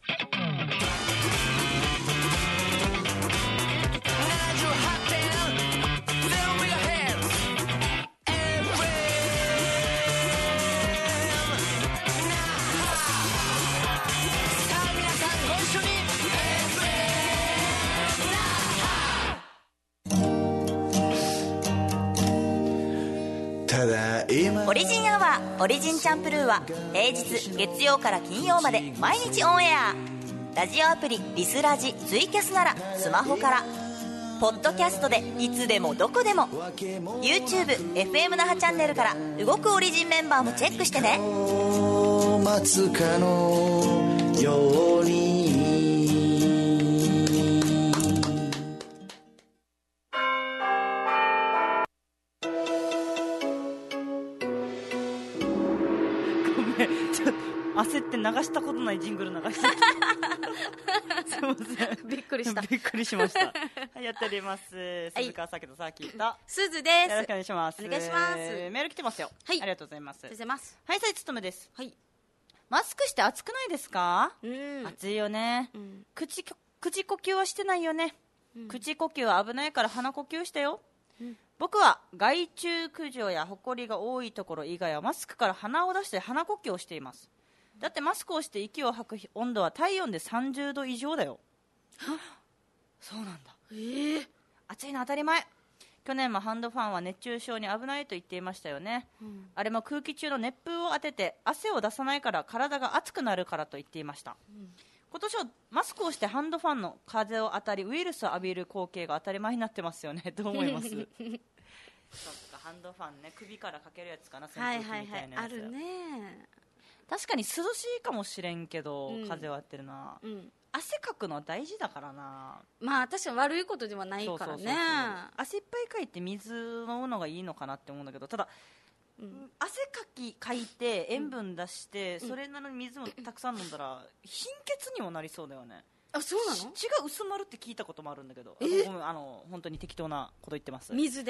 オリジンアワーオリジンチャンプルーは平日月曜から金曜まで毎日オンエア。ラジオアプリリスラジツイキャスならスマホから、ポッドキャストでいつでもどこでも YouTube FM 那覇チャンネルから動くオリジンメンバーもチェックしてね。待つかのように焦って流したことないジングル流してすいません、 びっくりしたびっくりしましたはい、やっております、鈴川さきとさきとすずです。 よろしくお願いします。 お願いします。 メール来てますよ。 はい、 ありがとうございます。 ありがとうございます。 はい、さいつとめです。 はい。 マスクして暑くないですか？暑いよね、口呼吸はしてないよね、口呼吸は危ないから鼻呼吸してよ、僕は害虫駆除やホコリが多いところ以外はマスクから鼻を出して鼻呼吸をしています。だってマスクをして息を吐く温度は体温で30度以上だよ。そうなんだ。暑いの当たり前。去年もハンドファンは熱中症に危ないと言っていましたよね、あれも空気中の熱風を当てて汗を出さないから体が熱くなるからと言っていました、今年はマスクをしてハンドファンの風を当たりウイルスを浴びる光景が当たり前になってますよね。どう思いますそっか、ハンドファンね、首からかけるやつかな、扇風機みたいなやつ、 あるね。 確かに涼しいかもしれんけど、風は当てるな、汗かくのは大事だからな。 まあ確かに悪いことではないからね。 汗いっぱいかいて水飲むのがいいのかなって思うんだけど、ただ、汗かいて塩分出して、それなのに水もたくさん飲んだら貧血にもなりそうだよね。 あ、そうなの？ 血が薄まるって聞いたこともあるんだけど、ごめん、本当に適当なこと言ってます。 水で？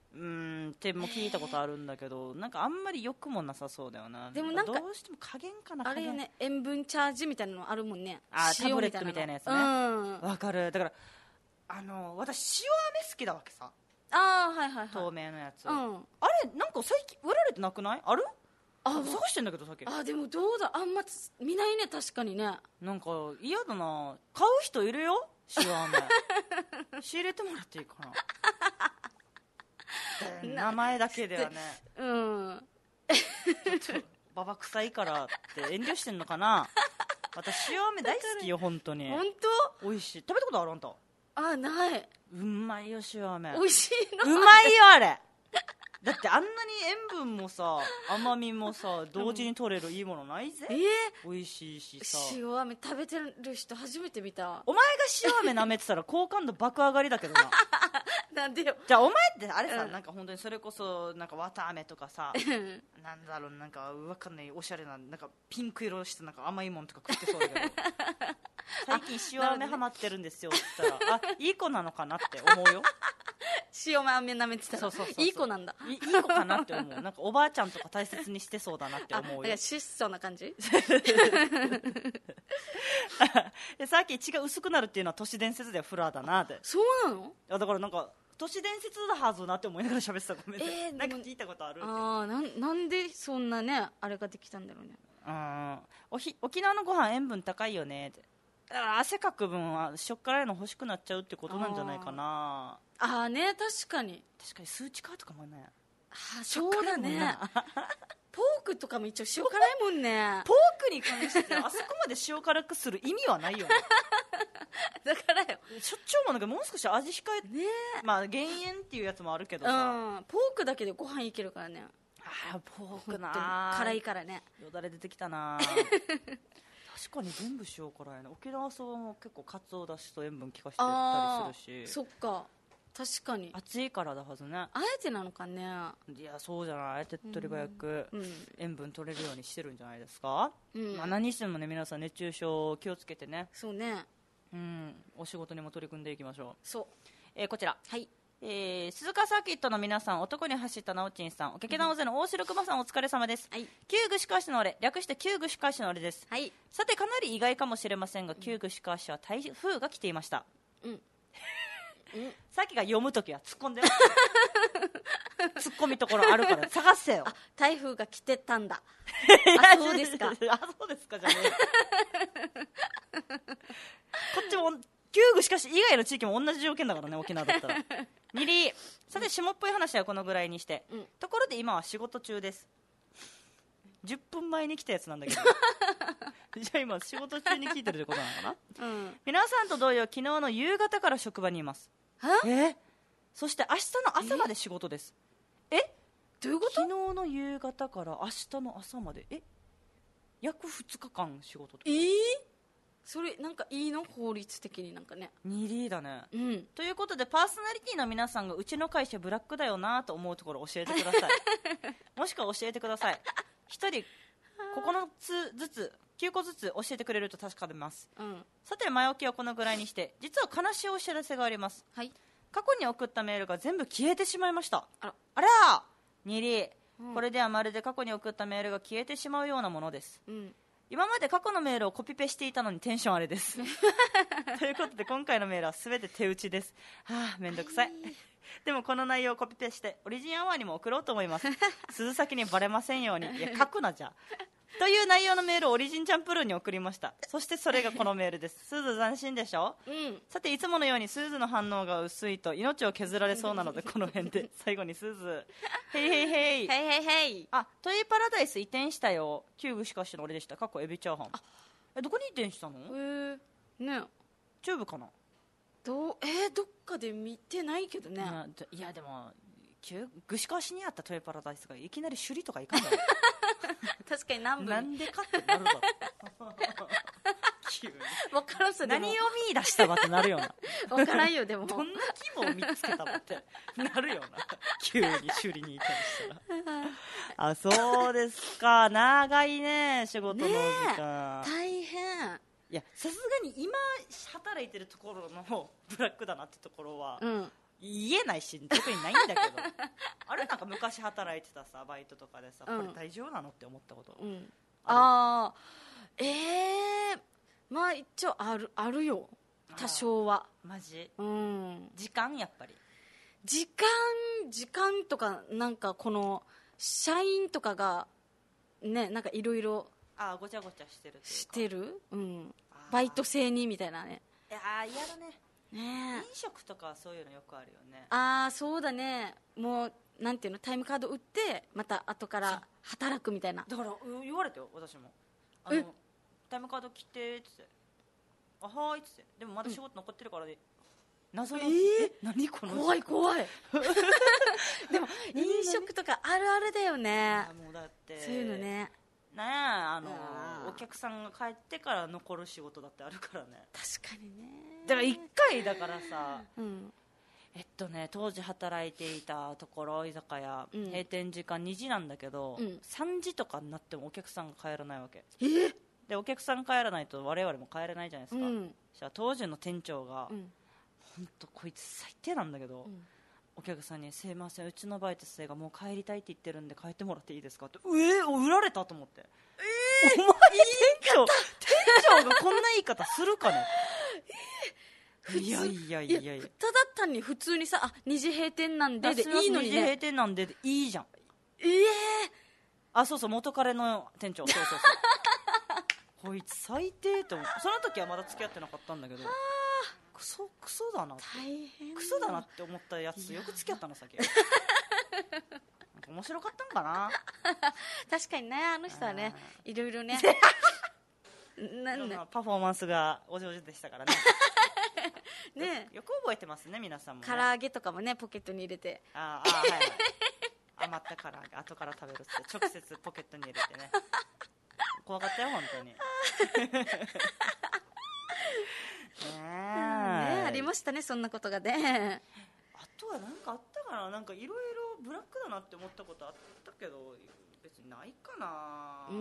っても聞いたことあるんだけど、なんかあんまり良くもなさそうだよな。 でもなんかどうしても加減かな。 あれよね、塩分チャージみたいなのあるもんね。 タブレットみたいなやつね。わかる。だから私塩飴好きだわけさ。 はいはいはい。 透明のやつ。あれなんか最近売られてなくない？ある？探してんだけどさっき。 でもどうだ、あんま見ないね、確かにね。 なんか嫌だな。買う人いるよ、塩飴。仕入れてもらっていいかな。名前だけではね。ちょっとババ臭いからって遠慮してんのかな。私塩飴大好きよ、本当に。 本当？ 美味しい。食べたことある？あんた。 ない。 うまいよ、塩飴。 美味しいの？ うまいよ、あれ。だってあんなに塩分もさ甘みもさ同時に取れるいいものないぜ。美味しいしさ。 塩飴食べてる人初めて見た。 お前が塩飴舐めてたら好感度爆上がりだけどな。 なんでよ。 じゃあお前ってあれさ、なんか本当にそれこそなんか綿飴とかさなんだろう、なんかわかんないおしゃれななんかピンク色してなんか甘いもんとか食ってそうだけど最近塩飴ハマってるんですよって言ったらいい子なのかなって思うよ。 塩飴舐めてたらいい子なんだ。 いい子かなって思う。なんかおばあちゃんとか大切にしてそうだなって思うよ。 質素な感じでさっき血が薄くなるっていうのは都市伝説ではフラーだなって。 そうなの？ だからなんか都市伝説だはずなって思いながら喋ってた。ごめんね。なんか聞いたことある？ なんでそんなねあれができたんだろうね。 沖縄のご飯塩分高いよねって。汗かく分は塩辛いの欲しくなっちゃうってことなんじゃないかな。 ね、確かに数値化とかもね。 そうだね。ポークとかも一応塩辛いもんね。 ポークに関してあそこまで塩辛くする意味はないよね。 だからよ、 しょっちゅうもなんかもう少し味控えね。まあ減塩っていうやつもあるけどさ、 ポークだけでご飯いけるからね。 ポークな辛いからね。 よだれ出てきたな確かに全部塩辛いね。沖縄そばも結構かつおだしと塩分効かしてたりするし。 そっか、確かに暑いからだはずね。 あえてなのかね。 いやそうじゃない、手っ取り早く塩分取れるようにしてるんじゃないですか。何してもね、皆さん熱中症気をつけてね。 そうね。 お仕事にも取り組んでいきましょう。 そう、 こちら、 はい、 鈴鹿サーキットの皆さん、男に走ったなおちんさん、おけけなおぜの大城熊さん、お疲れ様です。旧具志川市の俺、略して旧具志川市の俺です。さて、かなり意外かもしれませんが、旧具志川市は台風が来ていました。さっきが読むときは突っ込んで突っ込みところあるから探せよ。 台風が来てたんだ。そうですか。 そうですかじゃねえこっちも旧具しかし以外の地域も同じ条件だからね、沖縄だったら。2リさて、下っぽい話はこのぐらいにして、ところで今は仕事中です。10分前に来たやつなんだけどじゃあ今仕事中に聞いてるってことなのかな、皆さんと同様昨日の夕方から職場にいます。そして明日の朝まで仕事です。 どういうこと？ 昨日の夕方から明日の朝まで約2日間仕事とか。 それなんかいいの？法律的になんかね。 2リだね、ということでパーソナリティの皆さんがうちの会社ブラックだよなと思うところ教えてくださいもしくは教えてください。1人9つずつ9個ずつ教えてくれると助かります、さて前置きはこのぐらいにして、実は悲しいお知らせがあります。過去に送ったメールが全部消えてしまいました。あら2リ、これではまるで過去に送ったメールが消えてしまうようなものです、今まで過去のメールをコピペしていたのにテンションあれですということで今回のメールは全て手打ちです。めんどくさいでもこの内容をコピペしてオリジンアワーにも送ろうと思います鈴先にバレませんように。いや書くなじゃという内容のメールをオリジンチャンプルーに送りました。そしてそれがこのメールです。スーズ斬新でしょ、さていつものようにスーズの反応が薄いと命を削られそうなのでこの辺で最後にスーズヘイヘイヘイヘイヘイヘイ。 トイパラダイス移転したよ。旧具しかしの俺でした。過去エビチャーハン。どこに移転したの？ ね、 チューブかな。 どっかで見てないけどね。 いやでも具志川市にあったトイパラダイスがいきなり首里とかいかんだろ確かに南部なんでかってなるだろ分からんす。 何を見出したばってなるような分からんよ。でもどんな規模を見つけたばってなるような急に首里にいたりしたらそうですか。長いね仕事の時間、 大変。 いやさすがに今働いてるところのブラックだなってところは、 言えないし特にないんだけどあれなんか昔働いてたさバイトとかでさ、これ大丈夫なのって思ったこと、 ああまあ一応あるよ多少は。 マジ、時間やっぱり時間とかなんかこの社員とかがねなんかいろいろごちゃごちゃしてるしてる、バイト制にみたいなね。 いや嫌だね。飲食とかそういうのよくあるよね。 そうだね。もうなんていうのタイムカード売ってまた後から働くみたいな。 だから言われたよ私も。タイムカード切ってっつって、はーいっつって、でもまだ仕事残ってるからで、謎の何この怖いでも飲食とかあるあるだよね。 もうだってそういうのね。 お客さんが帰ってから残る仕事だってあるからね。 確かにね。 だから1回だからさ、当時働いていたところ居酒屋、閉店時間2時なんだけど、3時とかになってもお客さんが帰らないわけ。でお客さん帰らないと我々も帰れないじゃないですか。じゃあ当時の店長が、本当こいつ最低なんだけど、お客さんにすいませんうちのバイト生がもう帰りたいって言ってるんで帰ってもらっていいですかって売られたと思って、お前店長がこんな言い方するかね。いやただ単に普通にさ2時閉店なんでいいのにね。2 時閉店なんでいいじゃん。そうそう元彼の店長そうこいつ最低と思う。その時はまだ付き合ってなかったんだけど、クソだなって、クソだなって思ったやつよく付き合ったの先面白かったんかな確かにねあの人はねいろいろねパフォーマンスがお上手でしたからねねよく覚えてますね皆さんもね。 唐揚げとかもねポケットに入れてはい、余った唐揚げ後から食べるって直接ポケットに入れてね怖かったよ本当にありましたねそんなことがね。 あとは何かあったかな。なんかいろいろブラックだなって思ったことあったけど別にないかな。そ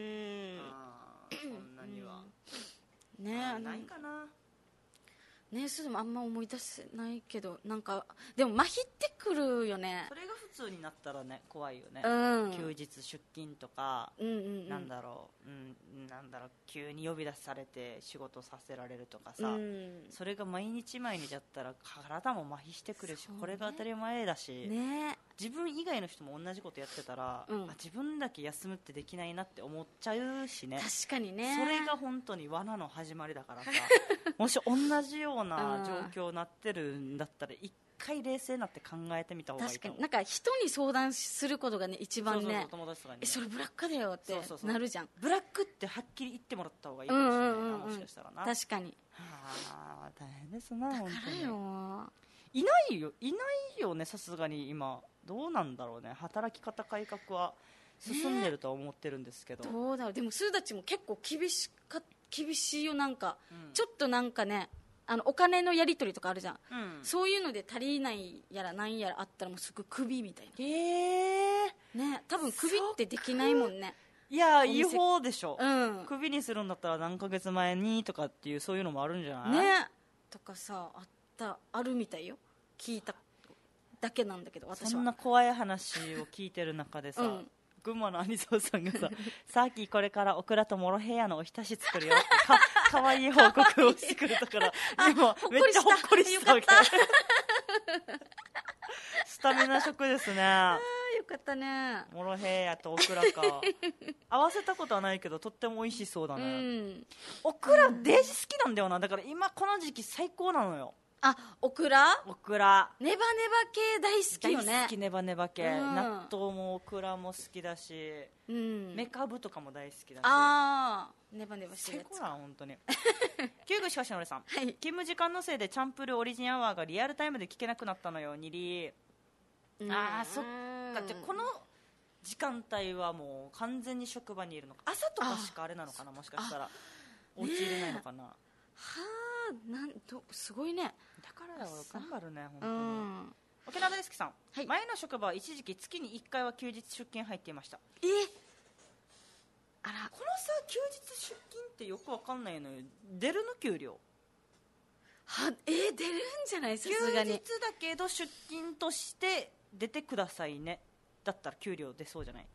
んなにはないかな。 それもあんま思い出せないけどなんかでも麻痺ってくるよね。 それが普通になったらね怖いよね、休日出勤とか、なんだろう急に呼び出されて仕事させられるとかさ、それが毎日だったら体も麻痺してくるし、これが当たり前だし、自分以外の人も同じことやってたら、自分だけ休むってできないなって思っちゃうしね。 確かにね。 それが本当に罠の始まりだからさもし同じような状況になってるんだったら一回冷静になって考えてみた方がいいと思う。 確かになんか人に相談することがね一番ね、 友達とかにね、 それブラックだよってなるじゃん。 ブラックってはっきり言ってもらった方がいいかもしれないな、もしかしたらな。 確かに。 大変ですな本当に。いないよねさすがに今。どうなんだろうね。働き方改革は進んでるとは思ってるんですけど、 どうだろう。でもスーダッチも結構厳しいよ。なんか、ちょっとなんかねお金のやり取りとかあるじゃん、そういうので足りないやらなんやらあったらもうすぐクビみたいな。ね、多分クビってできないもんね。 いや違法でしょ、クビにするんだったら何ヶ月前にとかっていうそういうのもあるんじゃないねとかさあるみたいよ。聞いただけなんだけど私は。 そんな怖い話を聞いてる中でさ、群馬の兄蔵さんがささっきこれからオクラとモロヘイヤのおひたし作るよってかわいい報告をしてくれたから今めっちゃほっこりしたわけスタミナ食ですね。 よかったね。 モロヘイヤとオクラか合わせたことはないけどとっても美味しそうだね、オクラデージ好きなんだよな。だから今この時期最高なのよ。 オクラネバネバ系大好きよね。 大好きネバネバ系、納豆もオクラも好きだし、メカブとかも大好きだし、 ネバネバしてるやつ最高だな本当に旧具しかしのりさん、勤務時間のせいでチャンプルーオリジンアワーがリアルタイムで聞けなくなったのよにり。そっか。ってこの時間帯はもう完全に職場にいるのか。朝とかしかあれなのかな、もしかしたらお家入れないのかな。 すごいね。 だから頑張るね本当に。沖縄大好きさん、前の職場は一時期月に1回は休日出勤入っていました。このさ休日出勤ってよくわかんないのよ。出るの給料出るんじゃない、さすがに。 休日だけど出勤として出てくださいねだったら給料出そうじゃない？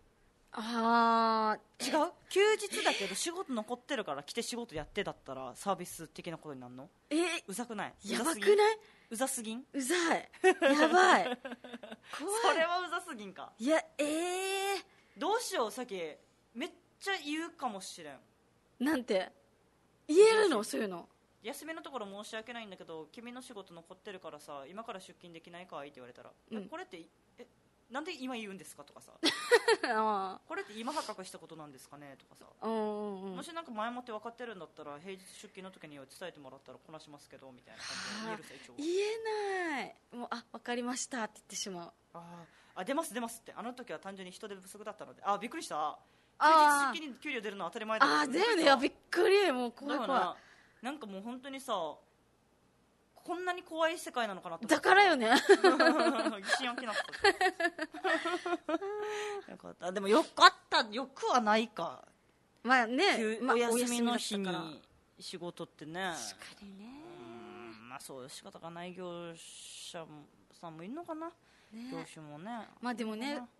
違う？休日だけど仕事残ってるから来て仕事やってだったらサービス的なことになるの？うざくない？ やばくない？ うざすぎん？ うざい。やばい。怖い。 それはうざすぎんか。 いや、 どうしよう、さっきめっちゃ言うかもしれん。 なんて言えるの？そういうの。 休みのところ申し訳ないんだけど君の仕事残ってるからさ今から出勤できないかいって言われたら、これってなんで今言うんですかとかさこれって今発覚したことなんですかねとかさ、もしなんか前もって分かってるんだったら平日出勤の時には伝えてもらったらこなしますけどみたいな感じで言えない。もう分かりましたって言ってしまう。 出ますってあの時は単純に人手不足だったのでびっくりした。休日出勤に給料出るのは当たり前だった。 だよね。びっくり。もう怖い怖い。 なんかもう本当にさこんなに怖い世界なのかなと思って。 だからよね。 疑心暗鬼なったよかった。でもよかった。よくはないか。 まあね、 お休みの日に仕事ってね。 確かにね。 まあそういう仕方がない業者さんもいるのかな、業種もね。 まあでもね、 そっ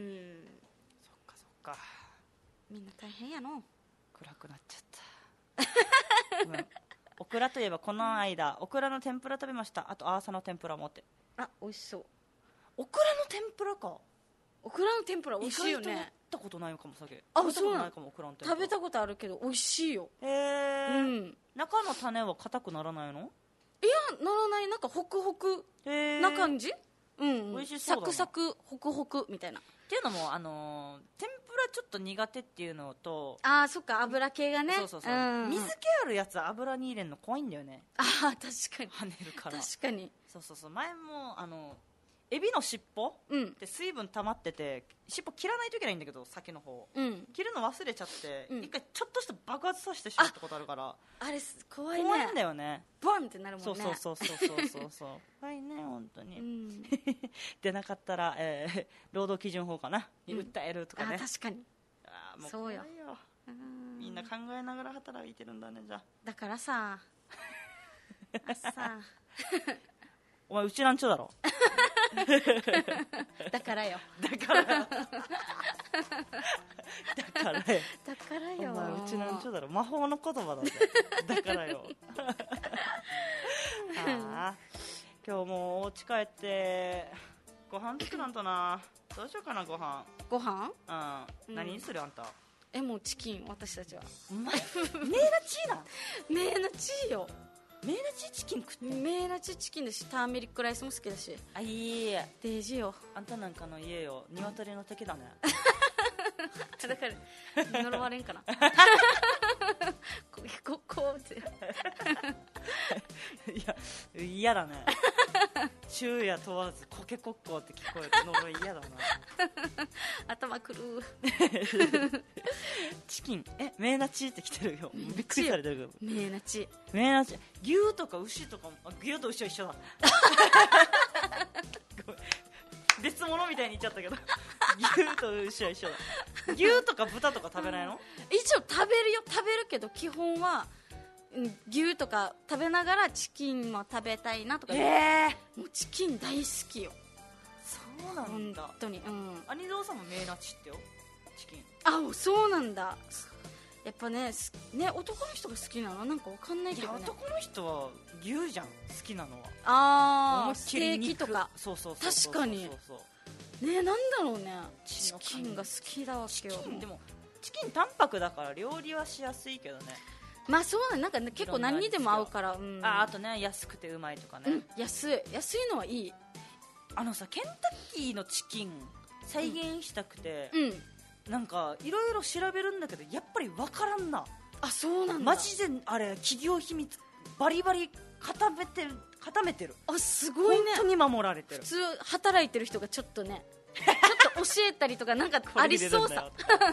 かみんな大変やの。 暗くなっちゃったオクラといえばこの間オクラの天ぷら食べました。あとアーサの天ぷらもって。 美味しそう。 オクラの天ぷらか。 オクラの天ぷら美味しいよね。 意外と食べたことないかも。酒そうなの。食べたことあるけど美味しいよ。中の種は硬くならないの？ いや、ならない。なんかホクホクな感じ。美味しそうだな。サクサクホクホクみたいな。 っていうのも天ぷらちょっと苦手っていうのと、 そっか、油系がね。 そう、水気あるやつ油に入れるの怖いんだよね。 確かに跳ねるから。 確かに。 そう前もエビの尻尾って水分溜まってて尻尾切らないといけないんだけど先の方、切るの忘れちゃって、一回ちょっとした爆発させてしまったことあるから、 あれ怖いね。 怖いんだよね。 ボンってなるもんね。 そう怖いね本当に。出なかったら労働基準法かなに訴えるとかね。 確かに。 もう怖いよ。みんな考えながら働いてるんだね。じゃあだからさお前うちなんちょだろだからよお前うちなんちょだろ。魔法の言葉だぜだからよ今日もうお家帰ってご飯作らんとな。どうしようかな。ご飯何にするあんた？ もうチキン。私たちはお前メーナチーな。 メーナチーよ。 メーナチーチキン食ってん。 メーナチーチキンだし、ターメリックライスも好きだし。 いいデージよ。 あんたなんかの家よ鶏の敵だねだから呪われんかなこうっていや嫌だね昼夜問わずコケコッコーって聞こえるのが嫌だな頭くるチキンメーナチーって来てるよ。びっくりされてるけど。 メーナチ牛とか牛とかも牛と牛は一緒だ別物みたいに言っちゃったけど牛と牛は一緒だ。牛とか豚とか食べないの？ 一応食べるけど基本は牛とか食べながらチキンも食べたいなとか。もうチキン大好きよ。 そうなんだ。 本当に。 兄蔵さんもメーナチってよチキン。 そうなんだ。やっぱね男の人が好きなのなんかわかんないけどね。 男の人は牛じゃん好きなのは。 ステーキとか。 そう確かになんだろうね。チキンが好きだわけよ。 でもチキン淡白だから料理はしやすいけどね。 そうだね。なんか結構何にでも合うから。 あとね安くてうまいとかね。 安いのはいい。 ケンタッキーのチキン再現したくて、なんかいろいろ調べるんだけどやっぱり分からんな。 そうなんだ。 マジであれ企業秘密バリバリ固めてる。 すごいね。 本当に守られてる。 普通働いてる人がちょっとねちょっと教えたりとかなんかありそうさ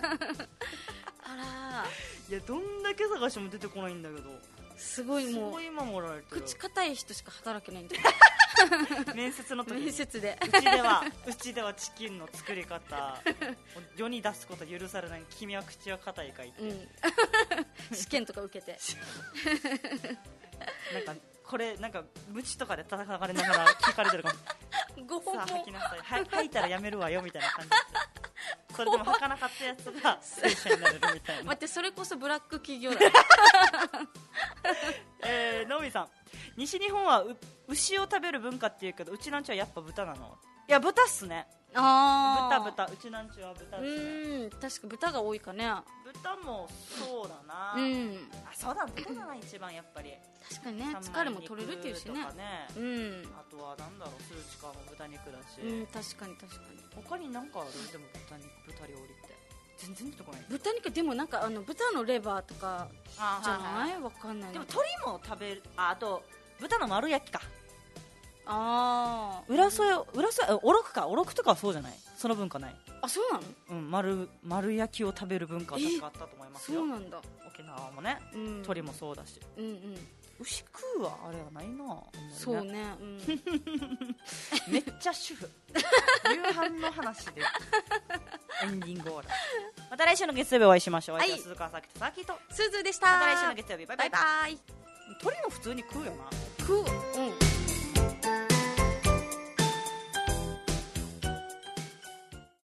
いやどんだけ探しても出てこないんだけどすごいもう守られてる。 口固い人しか働けないんだよ面接の時に面接でうちではチキンの作り方世に出すこと許されない。君は口は固いかいって、 試験とか受けてなんかこれなんかムチとかで叩かれながら聞かれてるかも拷問さあ吐きなさい、吐いたらやめるわよみたいな感じでそれでも吐かなかったやつが正社になれるみたいな待ってそれこそブラック企業だのみさん、西日本は牛を食べる文化っていうけどうちなんちはやっぱ豚なの？いや豚っすね。豚うちなんちは豚ですね。 確か豚が多いかね。 豚もそうだな、あそうだ豚だな一番やっぱり確かにね疲れも取れるっていうしね、 あとはなんだろうスーチカーも豚肉だし、 確かに他に何かある？でも豚料理って全然出てこない。 豚肉でもなんか豚のレバーとかじゃない？わかんない。 でも鶏も食べる。あと豚の丸焼きか。 浦添おろくとかはそうじゃない？その文化ない？ あ、そうなの？ 丸焼きを食べる文化は確かあったと思いますよ。 そうなんだ。 沖縄もね、鶏もそうだし、牛食うはあれはないな、ね、 そうね、 めっちゃ主婦夕飯の話でエンディング終わる。また来週の月曜日お会いしましょう。はい、鈴川さきとさきとすずでした。 また来週の月曜日バイバイ。 バイバイ。 鶏も普通に食うよな。 食う。